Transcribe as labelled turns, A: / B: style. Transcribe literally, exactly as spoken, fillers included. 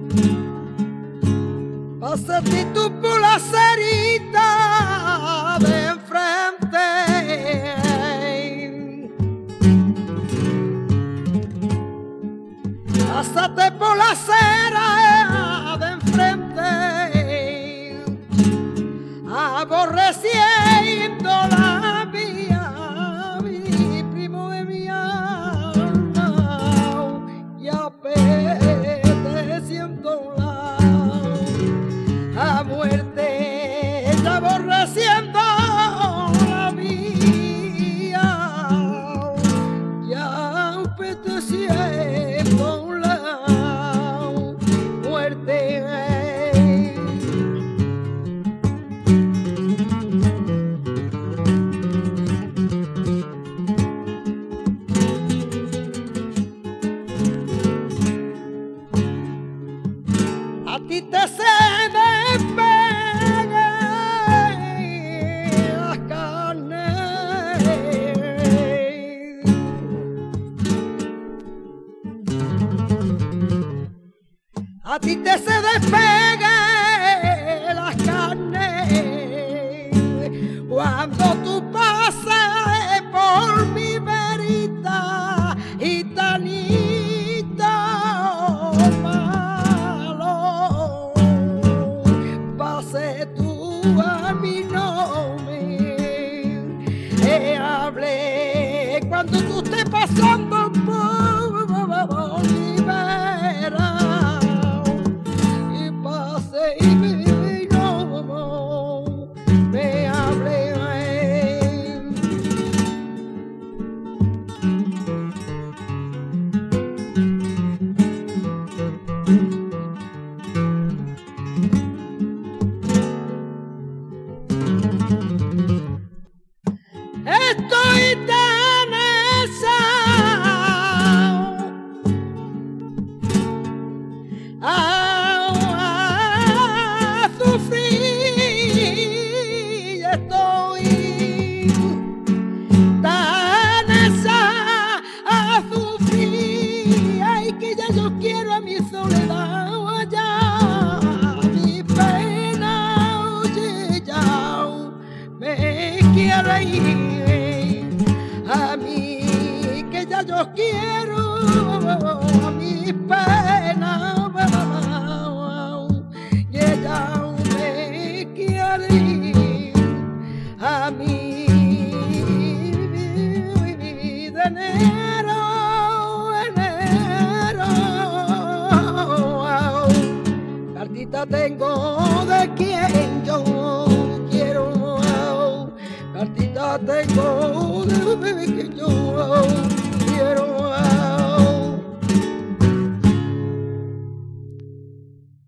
A: Pásate tú por la cerita de enfrente, pásate por la acera de enfrente, aborreciendo la mía, mi primo de mi alma, y apeteciendo a muerte, ya aborreciendo la mía, ya apeteciendo la muerte. A ti te se a ti te se despegue las carnes cuando tú pases por mi verita, gitanita malo, pase tú a mi nombre, eh, hable cuando tú estés pasando por mi vera. Estoy tan asado a, a sufrir, estoy tan asado a sufrir, ay, que ya yo quiero a mi soledad, ya mi pena, oye, ya me quiero ir. A mí que ya yo quiero a mi pena, y ella me quiere ir. A mí de enero, enero, cartita tengo de quien yo quiero, cartita tengo